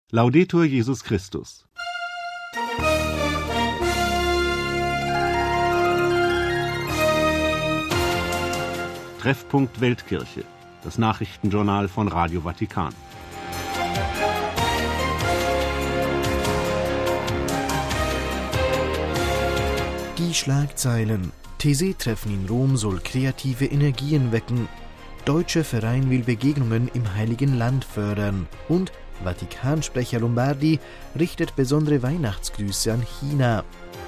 Laudetur Jesus Christus. Treffpunkt Weltkirche, das Nachrichtenjournal von Radio Vatikan. Die Schlagzeilen: Taizé-Treffen in Rom soll kreative Energien wecken. Deutscher Verein will Begegnungen im Heiligen Land fördern. Und Vatikansprecher Lombardi richtet besondere Weihnachtsgrüße an China.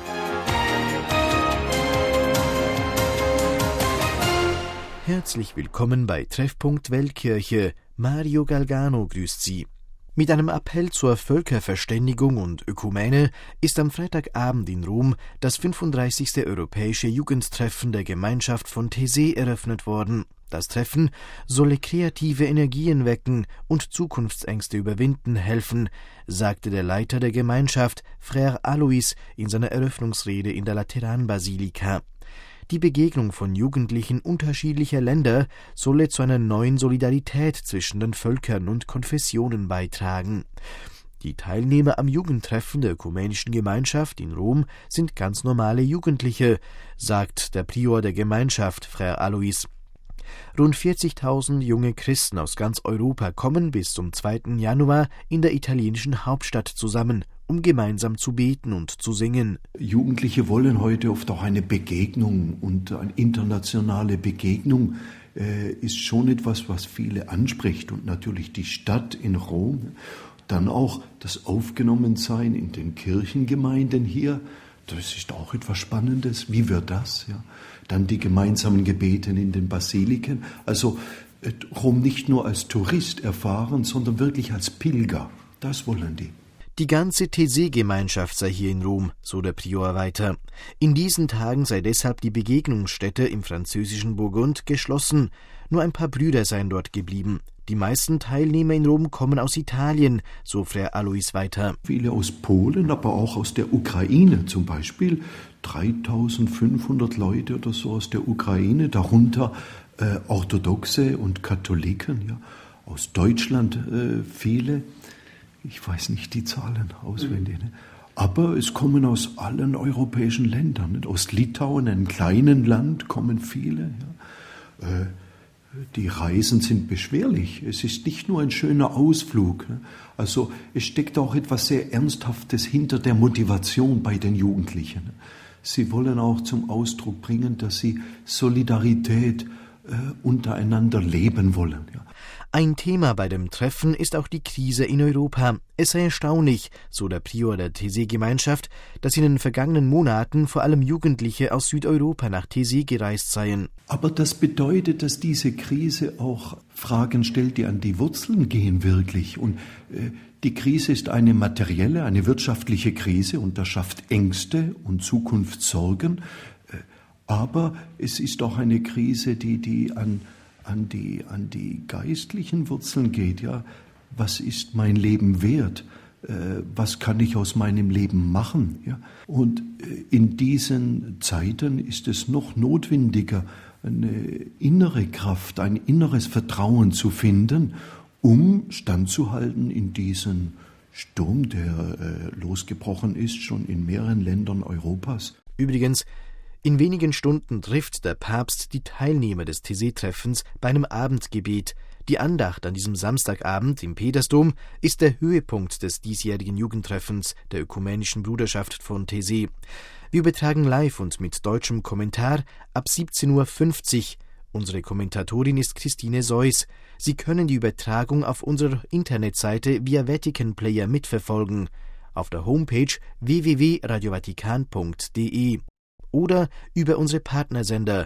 Herzlich willkommen bei Treffpunkt Weltkirche. Mario Galgano grüßt Sie. Mit einem Appell zur Völkerverständigung und Ökumene ist am Freitagabend in Rom das 35. Europäische Jugendtreffen der Gemeinschaft von Taizé eröffnet worden. Das Treffen solle kreative Energien wecken und Zukunftsängste überwinden helfen, sagte der Leiter der Gemeinschaft, Frère Alois, in seiner Eröffnungsrede in der Lateranbasilika. Die Begegnung von Jugendlichen unterschiedlicher Länder solle zu einer neuen Solidarität zwischen den Völkern und Konfessionen beitragen. Die Teilnehmer am Jugendtreffen der Ökumenischen Gemeinschaft in Rom sind ganz normale Jugendliche, sagt der Prior der Gemeinschaft, Frère Alois. Rund 40.000 junge Christen aus ganz Europa kommen bis zum 2. Januar in der italienischen Hauptstadt zusammen, um gemeinsam zu beten und zu singen. Jugendliche wollen heute oft auch eine Begegnung, und eine internationale Begegnung ist schon etwas, was viele anspricht. Und natürlich die Stadt in Rom, dann auch das Aufgenommensein in den Kirchengemeinden hier, das ist auch etwas Spannendes. Wie wird das? Ja? Dann die gemeinsamen Gebete in den Basiliken. Also Rom nicht nur als Tourist erfahren, sondern wirklich als Pilger. Das wollen die. Die ganze Taizé-Gemeinschaft sei hier in Rom, so der Prior weiter. In diesen Tagen sei deshalb die Begegnungsstätte im französischen Burgund geschlossen. Nur ein paar Brüder seien dort geblieben. Die meisten Teilnehmer in Rom kommen aus Italien, so Frère Alois weiter. Viele aus Polen, aber auch aus der Ukraine zum Beispiel. 3.500 Leute oder so aus der Ukraine, darunter Orthodoxe und Katholiken. Ja. Aus Deutschland viele. Ich weiß nicht die Zahlen auswendig. Ne? Aber es kommen aus allen europäischen Ländern. Nicht? Aus Litauen, einem kleinen Land, kommen viele. Ja. Die Reisen sind beschwerlich. Es ist nicht nur ein schöner Ausflug. Ne? Also es steckt auch etwas sehr Ernsthaftes hinter der Motivation bei den Jugendlichen. Ne? Sie wollen auch zum Ausdruck bringen, dass sie Solidarität untereinander leben wollen. Ja. Ein Thema bei dem Treffen ist auch die Krise in Europa. Es sei erstaunlich, so der Prior der Taizé-Gemeinschaft, dass in den vergangenen Monaten vor allem Jugendliche aus Südeuropa nach Taizé gereist seien. Aber das bedeutet, dass diese Krise auch Fragen stellt, die an die Wurzeln gehen wirklich. Und die Krise ist eine materielle, eine wirtschaftliche Krise, und das schafft Ängste und Zukunftssorgen. Aber es ist auch eine Krise, die an die geistlichen Wurzeln geht. Ja, was ist mein Leben wert? Was kann ich aus meinem Leben machen? Ja, und in diesen Zeiten ist es noch notwendiger, eine innere Kraft, ein inneres Vertrauen zu finden, um standzuhalten in diesem Sturm, der losgebrochen ist, schon in mehreren Ländern Europas. Übrigens, in wenigen Stunden trifft der Papst die Teilnehmer des Taizé-Treffens bei einem Abendgebet. Die Andacht an diesem Samstagabend im Petersdom ist der Höhepunkt des diesjährigen Jugendtreffens der Ökumenischen Bruderschaft von Taizé. Wir übertragen live und mit deutschem Kommentar ab 17.50 Uhr. Unsere Kommentatorin ist Christine Seuss. Sie können die Übertragung auf unserer Internetseite via Vatican Player mitverfolgen. Auf der Homepage www.radiovatikan.de oder über unsere Partnersender.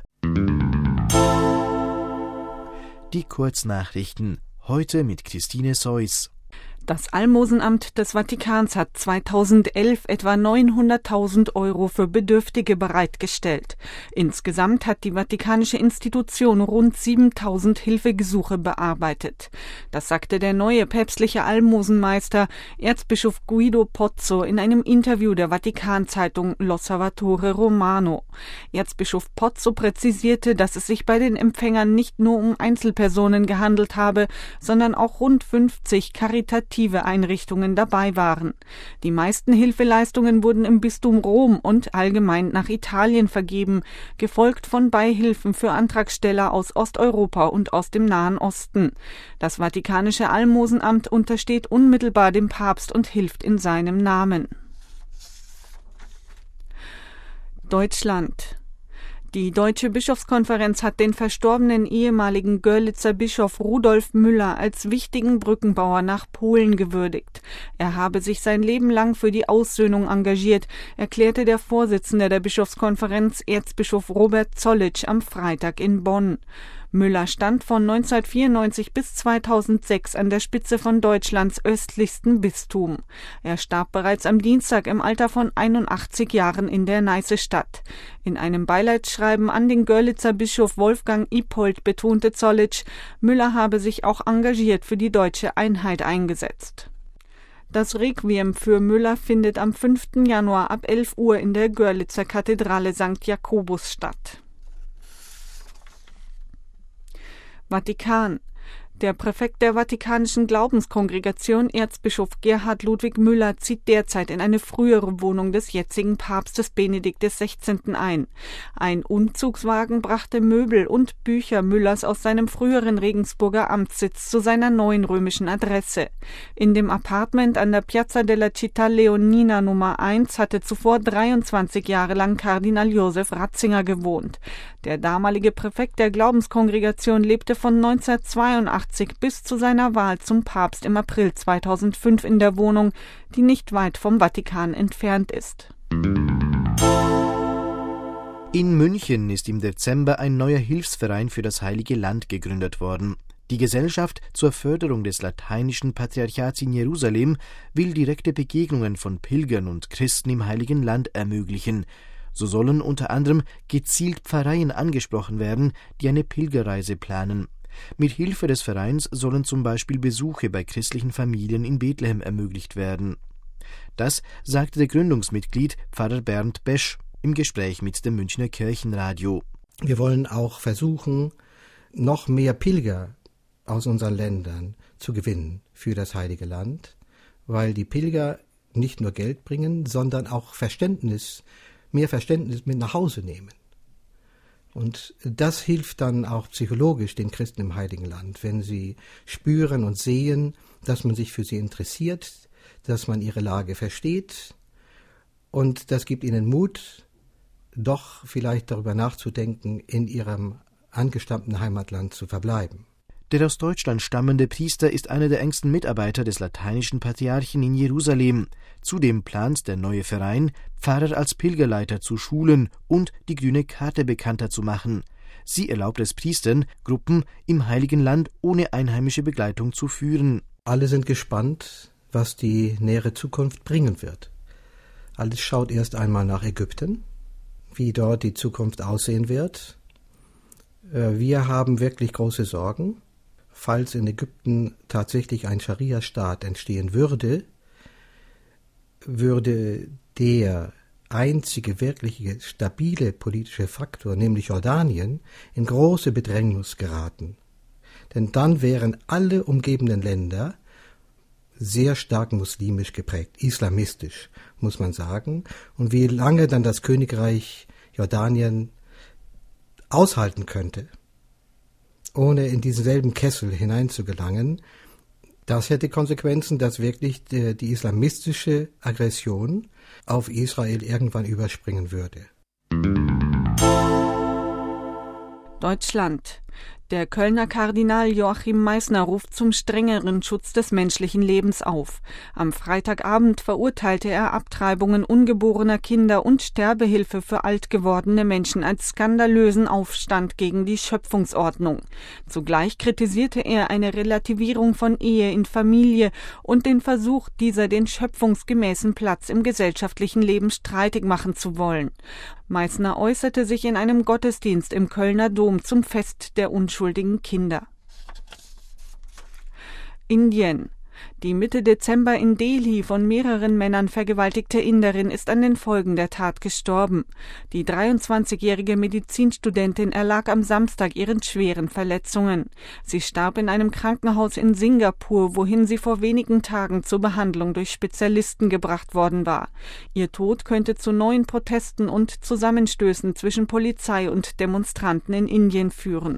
Die Kurznachrichten, heute mit Christine Seuss. Das Almosenamt des Vatikans hat 2011 etwa 900.000 Euro für Bedürftige bereitgestellt. Insgesamt hat die Vatikanische Institution rund 7.000 Hilfegesuche bearbeitet. Das sagte der neue päpstliche Almosenmeister, Erzbischof Guido Pozzo, in einem Interview der Vatikanzeitung L'Osservatore Romano. Erzbischof Pozzo präzisierte, dass es sich bei den Empfängern nicht nur um Einzelpersonen gehandelt habe, sondern auch rund 50 karitative karitative Einrichtungen dabei waren. Die meisten Hilfeleistungen wurden im Bistum Rom und allgemein nach Italien vergeben, gefolgt von Beihilfen für Antragsteller aus Osteuropa und aus dem Nahen Osten. Das Vatikanische Almosenamt untersteht unmittelbar dem Papst und hilft in seinem Namen. Deutschland. Die Deutsche Bischofskonferenz hat den verstorbenen ehemaligen Görlitzer Bischof Rudolf Müller als wichtigen Brückenbauer nach Polen gewürdigt. Er habe sich sein Leben lang für die Aussöhnung engagiert, erklärte der Vorsitzende der Bischofskonferenz, Erzbischof Robert Zollitsch, am Freitag in Bonn. Müller stand von 1994 bis 2006 an der Spitze von Deutschlands östlichstem Bistum. Er starb bereits am Dienstag im Alter von 81 Jahren in der Neiße-Stadt. In einem Beileidsschreiben an den Görlitzer Bischof Wolfgang Ippold betonte Zollitsch, Müller habe sich auch engagiert für die deutsche Einheit eingesetzt. Das Requiem für Müller findet am 5. Januar ab 11 Uhr in der Görlitzer Kathedrale St. Jakobus statt. Vatikan. Der Präfekt der Vatikanischen Glaubenskongregation, Erzbischof Gerhard Ludwig Müller, zieht derzeit in eine frühere Wohnung des jetzigen Papstes Benedikt XVI. Ein. Ein Umzugswagen brachte Möbel und Bücher Müllers aus seinem früheren Regensburger Amtssitz zu seiner neuen römischen Adresse. In dem Appartement an der Piazza della Città Leonina Nummer 1 hatte zuvor 23 Jahre lang Kardinal Josef Ratzinger gewohnt. Der damalige Präfekt der Glaubenskongregation lebte von 1982 bis zu seiner Wahl zum Papst im April 2005 in der Wohnung, die nicht weit vom Vatikan entfernt ist. In München ist im Dezember ein neuer Hilfsverein für das Heilige Land gegründet worden. Die Gesellschaft zur Förderung des lateinischen Patriarchats in Jerusalem will direkte Begegnungen von Pilgern und Christen im Heiligen Land ermöglichen. So sollen unter anderem gezielt Pfarreien angesprochen werden, die eine Pilgerreise planen. Mit Hilfe des Vereins sollen zum Beispiel Besuche bei christlichen Familien in Bethlehem ermöglicht werden. Das sagte der Gründungsmitglied Pfarrer Bernd Besch im Gespräch mit dem Münchner Kirchenradio. Wir wollen auch versuchen, noch mehr Pilger aus unseren Ländern zu gewinnen für das Heilige Land, weil die Pilger nicht nur Geld bringen, sondern auch mehr Verständnis mit nach Hause nehmen. Und das hilft dann auch psychologisch den Christen im Heiligen Land, wenn sie spüren und sehen, dass man sich für sie interessiert, dass man ihre Lage versteht. Und das gibt ihnen Mut, doch vielleicht darüber nachzudenken, in ihrem angestammten Heimatland zu verbleiben. Der aus Deutschland stammende Priester ist einer der engsten Mitarbeiter des lateinischen Patriarchen in Jerusalem. Zudem plant der neue Verein, Pfarrer als Pilgerleiter zu schulen und die grüne Karte bekannter zu machen. Sie erlaubt es Priestern, Gruppen im Heiligen Land ohne einheimische Begleitung zu führen. Alle sind gespannt, was die nähere Zukunft bringen wird. Alles schaut erst einmal nach Ägypten, wie dort die Zukunft aussehen wird. Wir haben wirklich große Sorgen. Falls in Ägypten tatsächlich ein Scharia-Staat entstehen würde, würde der einzige wirkliche stabile politische Faktor, nämlich Jordanien, in große Bedrängnis geraten. Denn dann wären alle umgebenden Länder sehr stark muslimisch geprägt, islamistisch, muss man sagen. Und wie lange dann das Königreich Jordanien aushalten könnte, ohne in diesen selben Kessel hineinzugelangen, das hätte Konsequenzen, dass wirklich die islamistische Aggression auf Israel irgendwann überspringen würde. Deutschland. Der Kölner Kardinal Joachim Meissner ruft zum strengeren Schutz des menschlichen Lebens auf. Am Freitagabend verurteilte er Abtreibungen ungeborener Kinder und Sterbehilfe für alt gewordene Menschen als skandalösen Aufstand gegen die Schöpfungsordnung. Zugleich kritisierte er eine Relativierung von Ehe in Familie und den Versuch, dieser den schöpfungsgemäßen Platz im gesellschaftlichen Leben streitig machen zu wollen. Meissner äußerte sich in einem Gottesdienst im Kölner Dom zum Fest der unschuldigen Kinder. Indien. Die Mitte Dezember in Delhi von mehreren Männern vergewaltigte Inderin ist an den Folgen der Tat gestorben. Die 23-jährige Medizinstudentin erlag am Samstag ihren schweren Verletzungen. Sie starb in einem Krankenhaus in Singapur, wohin sie vor wenigen Tagen zur Behandlung durch Spezialisten gebracht worden war. Ihr Tod könnte zu neuen Protesten und Zusammenstößen zwischen Polizei und Demonstranten in Indien führen.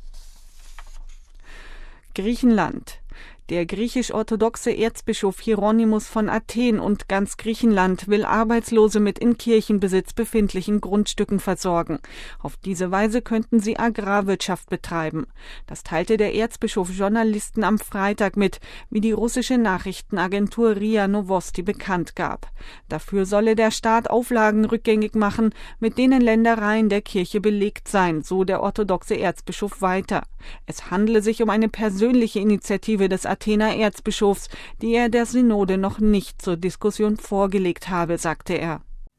Griechenland. Der griechisch-orthodoxe Erzbischof Hieronymus von Athen und ganz Griechenland will Arbeitslose mit in Kirchenbesitz befindlichen Grundstücken versorgen. Auf diese Weise könnten sie Agrarwirtschaft betreiben. Das teilte der Erzbischof Journalisten am Freitag mit, wie die russische Nachrichtenagentur RIA Novosti bekannt gab. Dafür solle der Staat Auflagen rückgängig machen, mit denen Ländereien der Kirche belegt seien, so der orthodoxe Erzbischof weiter. Es handle sich um eine persönliche Initiative des Athener Erzbischofs, die er der Synode noch nicht zur Diskussion vorgelegt habe, sagte er.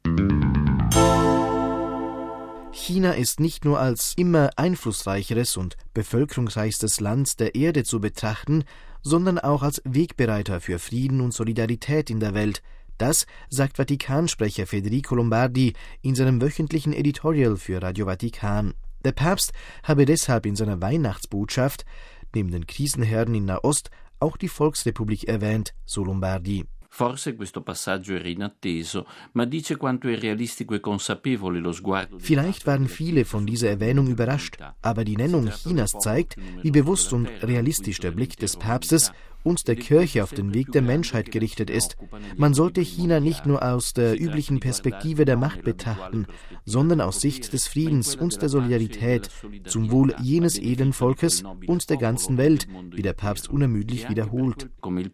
China ist nicht nur als immer einflussreicheres und bevölkerungsreichstes Land der Erde zu betrachten, sondern auch als Wegbereiter für Frieden und Solidarität in der Welt. Das sagt Vatikansprecher Federico Lombardi in seinem wöchentlichen Editorial für Radio Vatikan. Der Papst habe deshalb in seiner Weihnachtsbotschaft neben den Krisenherden in Nahost auch die Volksrepublik erwähnt, so Lombardi. Forse questo passaggio era inatteso, ma dice quanto è realistico e consapevole lo sguardo. Vielleicht waren viele von dieser Erwähnung überrascht, aber die Nennung Chinas zeigt, wie bewusst und realistisch der Blick des Papstes und der Kirche auf den Weg der Menschheit gerichtet ist. Man sollte China nicht nur aus der üblichen Perspektive der Macht betrachten, sondern aus Sicht des Friedens und der Solidarität zum Wohl jenes edlen Volkes und der ganzen Welt, wie der Papst unermüdlich wiederholt.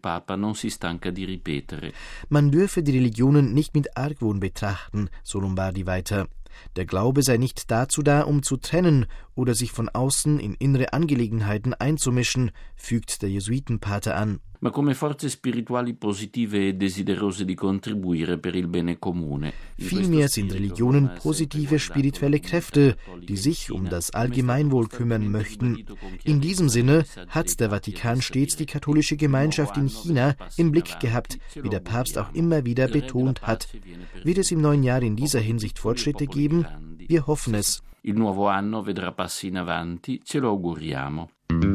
Man dürfe die Religionen nicht mit Argwohn betrachten, so Lombardi weiter. Der Glaube sei nicht dazu da, um zu trennen oder sich von außen in innere Angelegenheiten einzumischen, fügt der Jesuitenpater an. Ma come forze spirituali positive e desiderose di contribuire per il bene comune. Vielmehr sind Religionen positive spirituelle Kräfte, die sich um das Allgemeinwohl kümmern möchten. In diesem Sinne hat der Vatikan stets die katholische Gemeinschaft in China im Blick gehabt, wie der Papst auch immer wieder betont hat. Wird es im neuen Jahr in dieser Hinsicht Fortschritte geben? Wir hoffen es. Il nuovo anno vedrà passi in avanti, ce lo auguriamo.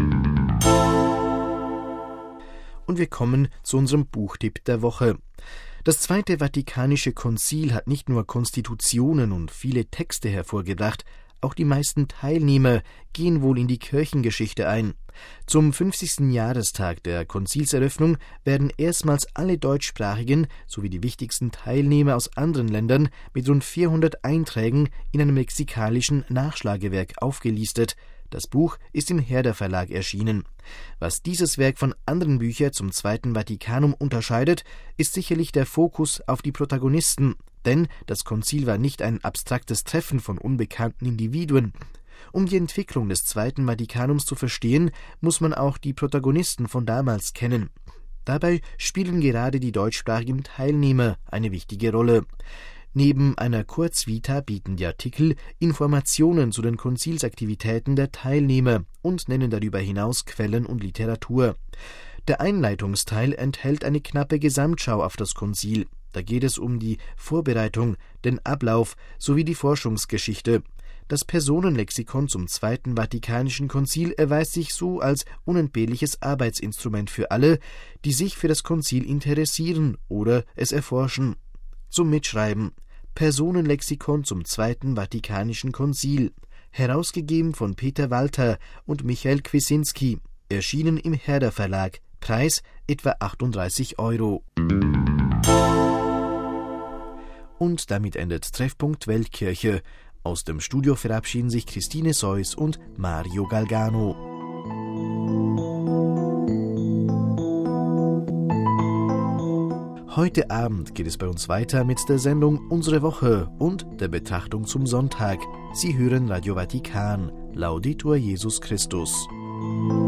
Und wir kommen zu unserem Buchtipp der Woche. Das Zweite Vatikanische Konzil hat nicht nur Konstitutionen und viele Texte hervorgebracht, auch die meisten Teilnehmer gehen wohl in die Kirchengeschichte ein. Zum 50. Jahrestag der Konzilseröffnung werden erstmals alle deutschsprachigen sowie die wichtigsten Teilnehmer aus anderen Ländern mit rund 400 Einträgen in einem lexikalischen Nachschlagewerk aufgelistet. Das Buch ist im Herder Verlag erschienen. Was dieses Werk von anderen Büchern zum Zweiten Vatikanum unterscheidet, ist sicherlich der Fokus auf die Protagonisten, denn das Konzil war nicht ein abstraktes Treffen von unbekannten Individuen. Um die Entwicklung des Zweiten Vatikanums zu verstehen, muss man auch die Protagonisten von damals kennen. Dabei spielen gerade die deutschsprachigen Teilnehmer eine wichtige Rolle. Neben einer Kurzvita bieten die Artikel Informationen zu den Konzilsaktivitäten der Teilnehmer und nennen darüber hinaus Quellen und Literatur. Der Einleitungsteil enthält eine knappe Gesamtschau auf das Konzil. Da geht es um die Vorbereitung, den Ablauf sowie die Forschungsgeschichte. Das Personenlexikon zum Zweiten Vatikanischen Konzil erweist sich so als unentbehrliches Arbeitsinstrument für alle, die sich für das Konzil interessieren oder es erforschen. Zum Mitschreiben: Personenlexikon zum Zweiten Vatikanischen Konzil, herausgegeben von Peter Walter und Michael Kwisinski, erschienen im Herder Verlag, Preis etwa 38 €. Und damit endet Treffpunkt Weltkirche. Aus dem Studio verabschieden sich Christine Seuss und Mario Galgano. Heute Abend geht es bei uns weiter mit der Sendung Unsere Woche und der Betrachtung zum Sonntag. Sie hören Radio Vatikan. Laudetur Jesus Christus.